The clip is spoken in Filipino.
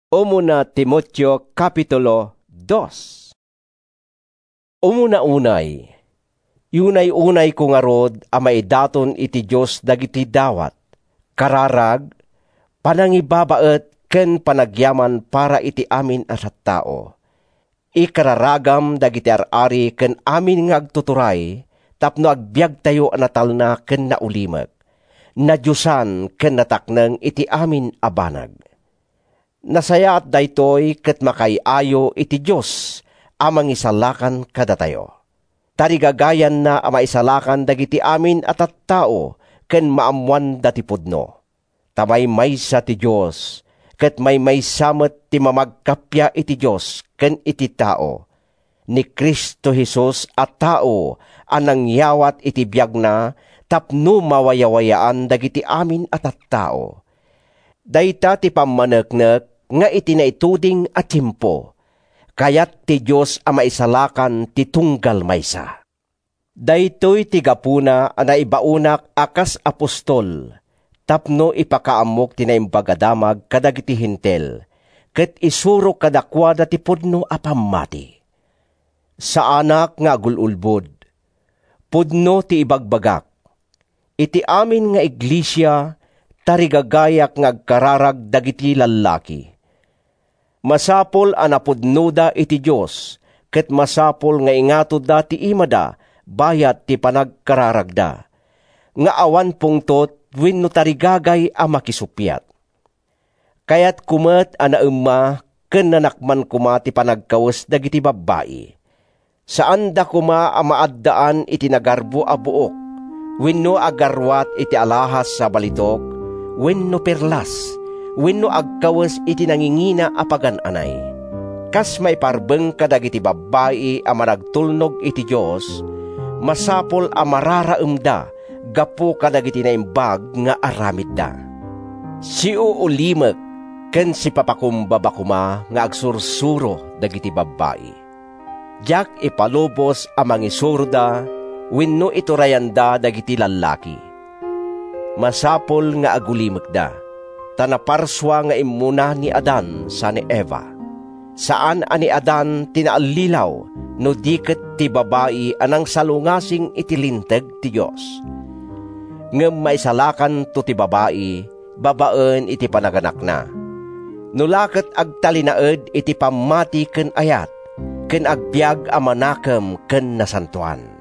Umuna Timoteo Kapitulo 2. Umuna-unay, yunay-unay ko nga rod a maidaton iti Diyos dagiti dawat, kararag, panangibabaet ken panagyaman para iti amin as tao. Ikararagam dagiti ar-ari ken amin nga agtuturay, tapno agbiag tayo anatalna ken naulimek, nadyusan ken natakneng iti amin abanag. Nasayaat daytoy ket makaiayo iti Diyos amang isalakan kada tayo. Tarigagayan na ama isalakan dagiti amin at tao ken maamuan dati pudno. Tamay maysa ti Diyos ket may maysamet ti mamagkapya iti Diyos ken iti tao. Ni Kristo Jesus at tao anang yawat iti biag na tapno mawayawayaan dagiti amin at tao. Dayta ti pammaneknek nga itinaituding at timpo, kayat ti Diyos a maisalakan ti tunggal maysa. Daytoy ti gapuna a naibaunak akas apostol, tapno ipakaamok tinaimbagdamag kadagiti hintel, ket isuro kadakwada ti pudno a pammati. Sa anak nga agululbod, pudno ti ibagbagak, iti amin nga iglesia, tarigagayak nga agkararag dagiti lalaki. Masapol anapudnoda iti Diyos, ket masapol nga ingato dati imada, bayat ti panagkararagda. Nga awan pungtot, wenno tarigagay a makisupyat. Kayat kumet anaemma, ken nanakman kuma ti panagkawes dagiti babbai. Saan da kuma a maaddaan iti nagarbo a buok, wenno agarwat iti alahas sa balitok, wenno perlas, wenno agkawes iti nangingina a pagan-anay. Kas may parbeng kadagiti babbai a managtulnog iti Diyos, masapol a mararaemda, gapo kadagiti naimbag nga aramid da. Si uulimek, ken si papakumbabakuma nga agsursuro dagiti babbai. Diyak ipalubos a mangisurda, wenno iturayanda dagiti lalaki. Masapol nga agulimek da, tanaparswa nga imuna ni Adan sa ni Eva. Saan ani Adan tinaalilaw, no diket ti babae anang salungasing itilinteg ti Diyos. Ngem maisalakan to ti babae, babaen iti panaganak na. Nulaket agtalinaed iti pamati ken ayat, ken agbiag a manakem ken nasantuan.